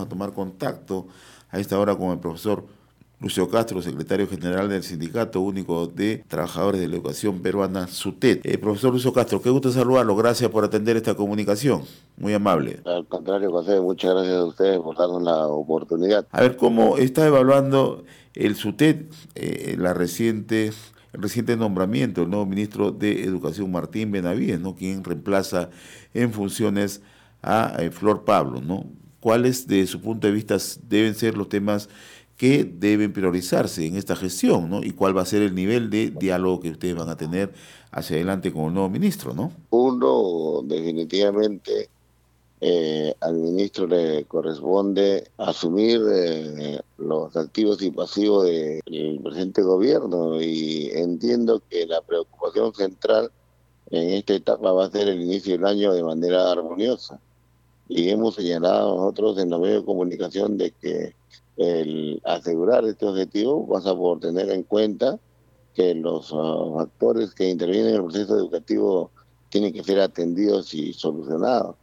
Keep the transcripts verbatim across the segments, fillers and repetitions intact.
a tomar contacto a esta hora con el profesor Lucio Castro, secretario general del Sindicato Único de Trabajadores de la Educación Peruana, SUTED. Eh, profesor Lucio Castro, qué gusto saludarlo. Gracias por atender esta comunicación. Muy amable. Al contrario, José, muchas gracias a ustedes por darnos la oportunidad. A ver, ¿cómo está evaluando el SUTED eh, la reciente, el reciente nombramiento del nuevo ministro de Educación, Martín Benavides, ¿no?, quien reemplaza en funciones a eh, Flor Pablo, ¿no? ¿Cuáles, de su punto de vista, deben ser los temas que deben priorizarse en esta gestión, ¿no? Y cuál va a ser el nivel de diálogo que ustedes van a tener hacia adelante con el nuevo ministro, ¿no? Uno, definitivamente, eh, al ministro le corresponde asumir eh, los activos y pasivos del presente gobierno, y entiendo que la preocupación central en esta etapa va a ser el inicio del año de manera armoniosa. Y hemos señalado nosotros en los medios de comunicación de que el asegurar este objetivo pasa por tener en cuenta que los uh, actores que intervienen en el proceso educativo tienen que ser atendidos y solucionados.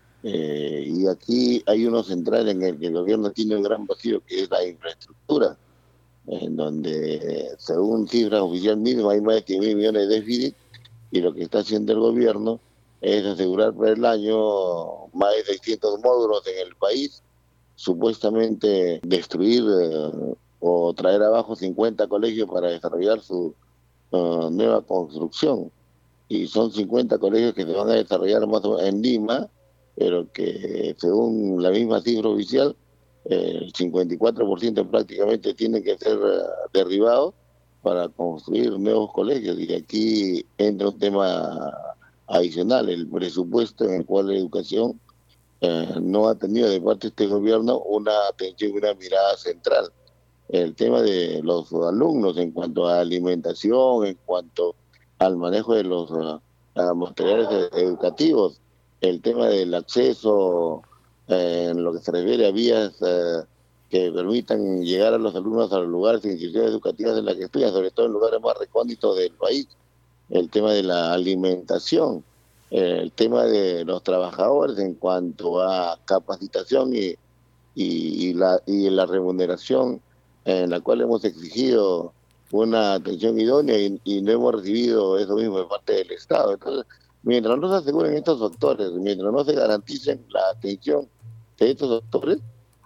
Eh, y aquí hay uno central en el que el gobierno tiene un gran vacío, que es la infraestructura, en donde, según cifras oficial misma, hay más de cien mil millones de déficit, y lo que está haciendo el gobierno es asegurar por el año más de seiscientos módulos en el país, supuestamente destruir eh, o traer abajo cincuenta colegios para desarrollar su uh, nueva construcción. Y son cincuenta colegios que se van a desarrollar más o menos en Lima, pero que, según la misma cifra oficial, eh, el cincuenta y cuatro por ciento prácticamente tienen que ser uh, derribados para construir nuevos colegios. Y aquí entra un tema adicional, el presupuesto en el cual la educación eh, no ha tenido de parte de este gobierno una atención y una mirada central. El tema de los alumnos en cuanto a alimentación, en cuanto al manejo de los uh, materiales educativos, el tema del acceso eh, en lo que se refiere a vías eh, que permitan llegar a los alumnos a los lugares e instituciones educativas en las que estudian, sobre todo en lugares más recónditos del país, el tema de la alimentación, el tema de los trabajadores en cuanto a capacitación y, y, y, la, y la remuneración, en la cual hemos exigido una atención idónea y, y no hemos recibido eso mismo de parte del Estado. Entonces, mientras no se aseguren estos factores, mientras no se garanticen la atención de estos factores,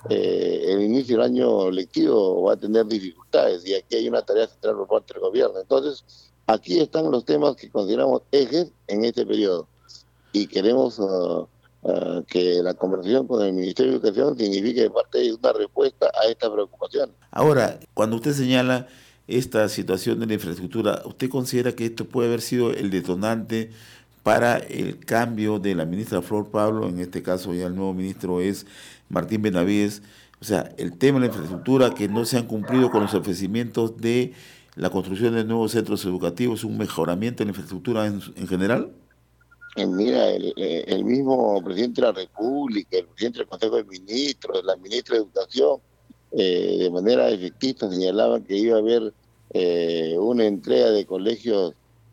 eh, el inicio del año lectivo va a tener dificultades, y aquí hay una tarea central por parte del gobierno. Entonces, aquí están los temas que consideramos ejes en este periodo, y queremos uh, uh, que la conversación con el Ministerio de Educación signifique de parte de ellos una respuesta a esta preocupación. Ahora, cuando usted señala esta situación de la infraestructura, ¿usted considera que esto puede haber sido el detonante para el cambio de la ministra Flor Pablo? En este caso ya el nuevo ministro es Martín Benavides. O sea, el tema de la infraestructura, que no se han cumplido con los ofrecimientos de la construcción de nuevos centros educativos, un mejoramiento de la infraestructura en, en general. Eh, Mira, el, el mismo presidente de la República, el presidente del Consejo de Ministros, la ministra de Educación, eh, de manera efectista señalaban que iba a haber eh, una entrega de colegios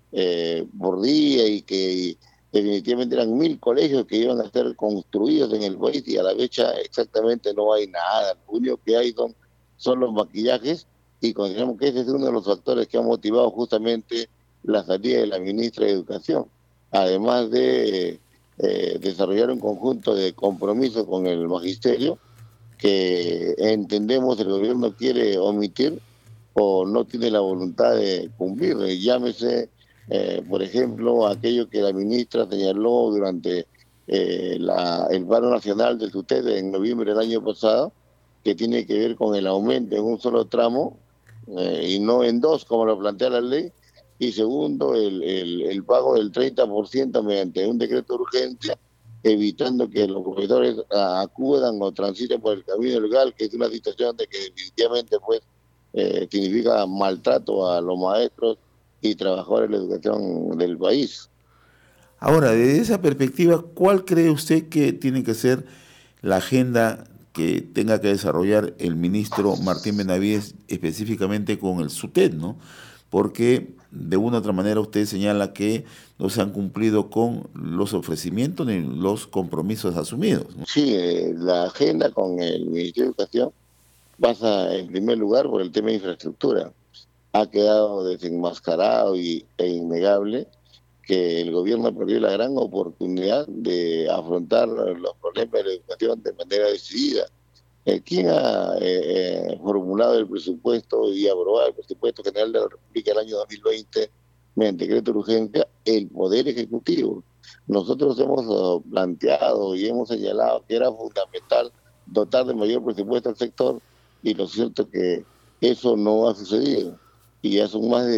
eh, por día, y que definitivamente eran mil colegios que iban a ser construidos en el país, y a la fecha exactamente no hay nada. Lo único que hay son, son los maquillajes, y consideramos que ese es uno de los factores que ha motivado justamente la salida de la ministra de Educación, además de eh, desarrollar un conjunto de compromisos con el magisterio que entendemos el gobierno quiere omitir o no tiene la voluntad de cumplir. Llámese, eh, por ejemplo, aquello que la ministra señaló durante eh, la, el paro nacional del SUTED en noviembre del año pasado, que tiene que ver con el aumento en un solo tramo eh, y no en dos, como lo plantea la ley. Y segundo, el, el, el pago del treinta por ciento mediante un decreto de urgencia, evitando que los profesores acudan o transiten por el camino legal, que es una situación de que definitivamente pues eh, significa maltrato a los maestros y trabajadores de la educación del país. Ahora, desde esa perspectiva, ¿cuál cree usted que tiene que ser la agenda que tenga que desarrollar el ministro Martín Benavides específicamente con el SUTED, ¿no? porque de una u otra manera usted señala que no se han cumplido con los ofrecimientos ni los compromisos asumidos, ¿no? Sí, eh, la agenda con el Ministerio de Educación pasa en primer lugar por el tema de infraestructura. Ha quedado desenmascarado y, e innegable que el gobierno perdió la gran oportunidad de afrontar los problemas de la educación de manera decidida. Eh, ¿Quién ha eh, eh, formulado el presupuesto y aprobado el presupuesto general de la República del año dos mil veinte mediante decreto de urgencia? El Poder Ejecutivo. Nosotros hemos uh, planteado y hemos señalado que era fundamental dotar de mayor presupuesto al sector, y lo cierto es que eso no ha sucedido. Y ya son más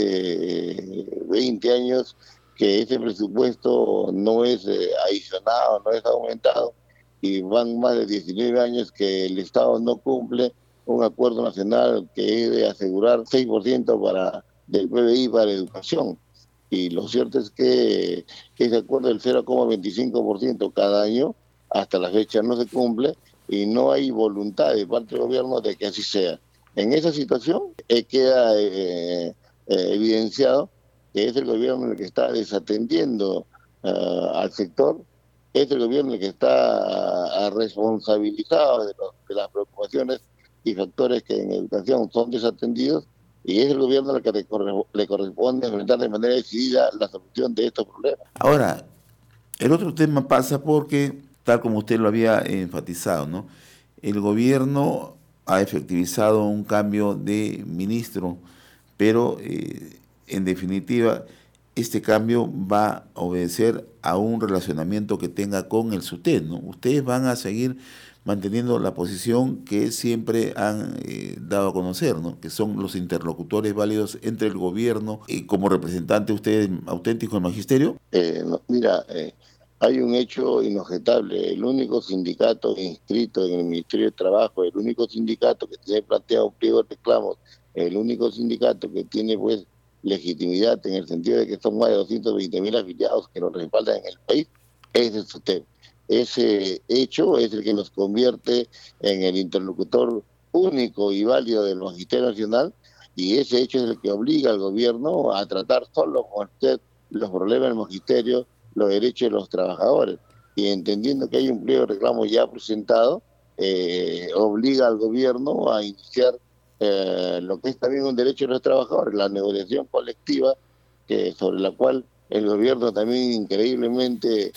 de veinte años que ese presupuesto no es eh, adicionado, no es aumentado, y van más de diecinueve años que el Estado no cumple un acuerdo nacional que es de asegurar seis por ciento para, del P B I para educación. Y lo cierto es que ese acuerdo del cero coma veinticinco por ciento cada año, hasta la fecha no se cumple, y no hay voluntad de parte del gobierno de que así sea. En esa situación eh, queda eh, eh, evidenciado que es el gobierno el que está desatendiendo uh, al sector, es el gobierno el que está uh, responsabilizado de, los, de las preocupaciones y factores que en educación son desatendidos, y es el gobierno al que le, corre, le corresponde enfrentar de manera decidida la solución de estos problemas. Ahora, el otro tema pasa porque, tal como usted lo había enfatizado, ¿no?, el gobierno ha efectivizado un cambio de ministro, pero eh, en definitiva este cambio va a obedecer a un relacionamiento que tenga con el SUTEP, ¿no? Ustedes van a seguir manteniendo la posición que siempre han eh, dado a conocer, ¿no?, que son los interlocutores válidos entre el gobierno y como representante ustedes auténticos del magisterio. Eh, no, mira, eh, hay un hecho inobjetable. El único sindicato inscrito en el Ministerio de Trabajo, el único sindicato que tiene planteado un pliego de reclamos, el único sindicato que tiene pues legitimidad en el sentido de que son más de doscientos veinte mil afiliados que nos respaldan en el país, es el SUTEP. Ese hecho es el que nos convierte en el interlocutor único y válido del Magisterio Nacional, y ese hecho es el que obliga al gobierno a tratar solo con usted los problemas del magisterio, los derechos de los trabajadores. Y entendiendo que hay un pliego de reclamo ya presentado, eh, obliga al gobierno a iniciar eh, lo que es también un derecho de los trabajadores, la negociación colectiva, que sobre la cual el gobierno también increíblemente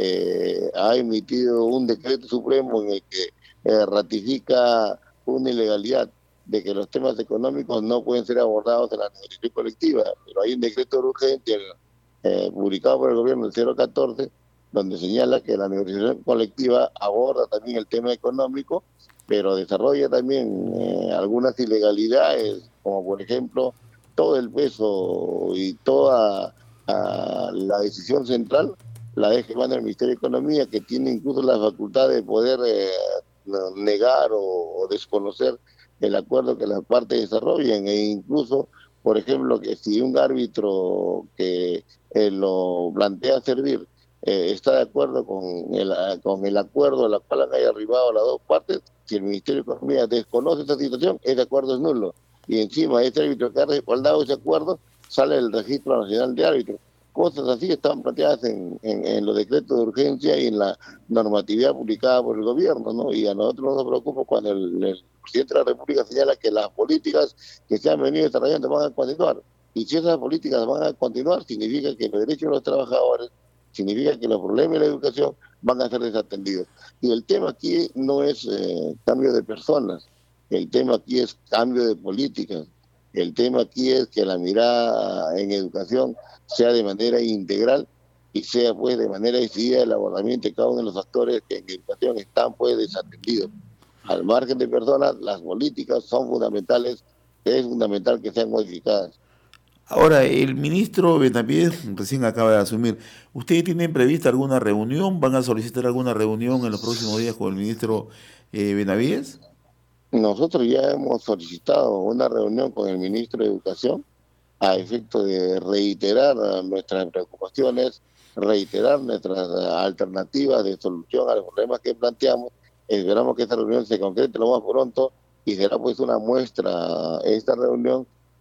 eh, ha emitido un decreto supremo en el que eh, ratifica una ilegalidad de que los temas económicos no pueden ser abordados en la negociación colectiva. Pero hay un decreto urgente eh, publicado por el gobierno, el cero catorce, donde señala que la negociación colectiva aborda también el tema económico, pero desarrolla también eh, algunas ilegalidades, como por ejemplo todo el peso y toda a la decisión central la deja en manos del Ministerio de Economía, que tiene incluso la facultad de poder eh, negar o, o desconocer el acuerdo que las partes desarrollen, e incluso, por ejemplo, que si un árbitro que eh, lo plantea servir eh, está de acuerdo con el, con el acuerdo a la cual han arribado las dos partes, si el Ministerio de Economía desconoce esta situación, ese acuerdo es nulo. Y encima, este árbitro que ha respaldado ese acuerdo sale del Registro Nacional de Árbitros. Cosas así están planteadas en, en, en los decretos de urgencia y en la normatividad publicada por el gobierno, ¿no? Y a nosotros no nos preocupa cuando el, el presidente de la República señala que las políticas que se han venido desarrollando van a continuar. Y si esas políticas van a continuar, significa que los derechos de los trabajadores, significa que los problemas de la educación van a ser desatendidos. Y el tema aquí no es eh, cambio de personas, el tema aquí es cambio de políticas. El tema aquí es que la mirada en educación sea de manera integral y sea pues de manera decidida el abordamiento de cada uno de los actores que en educación están pues desatendidos. Al margen de personas, las políticas son fundamentales, es fundamental que sean modificadas. Ahora, el ministro Benavides recién acaba de asumir. ¿Ustedes tienen prevista alguna reunión? ¿Van a solicitar alguna reunión en los próximos días con el ministro eh, Benavides? Nosotros ya hemos solicitado una reunión con el ministro de Educación a efecto de reiterar nuestras preocupaciones, reiterar nuestras alternativas de solución a los problemas que planteamos. Esperamos que esta reunión se concrete lo más pronto y será pues una muestra esta reunión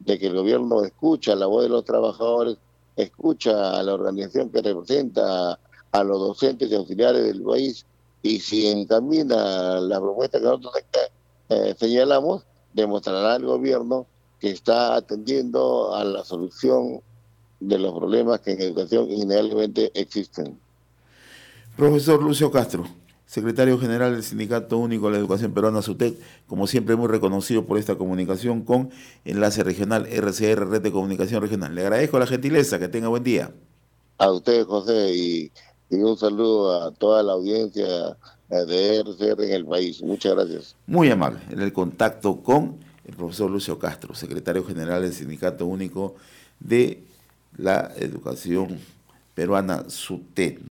de que el gobierno escucha la voz de los trabajadores, escucha a la organización que representa a los docentes y auxiliares del país, y si encamina la propuesta que nosotros eh, señalamos, demostrará al gobierno que está atendiendo a la solución de los problemas que en educación innegablemente existen. Profesor Lucio Castro, secretario general del Sindicato Único de la Educación Peruana, SUTEC, como siempre muy reconocido por esta comunicación con Enlace Regional R C R, Red de Comunicación Regional. Le agradezco la gentileza, que tenga buen día. A usted, José, y, y un saludo a toda la audiencia de R C R en el país. Muchas gracias. Muy amable, en el contacto con el profesor Lucio Castro, secretario general del Sindicato Único de la Educación Peruana, SUTEC.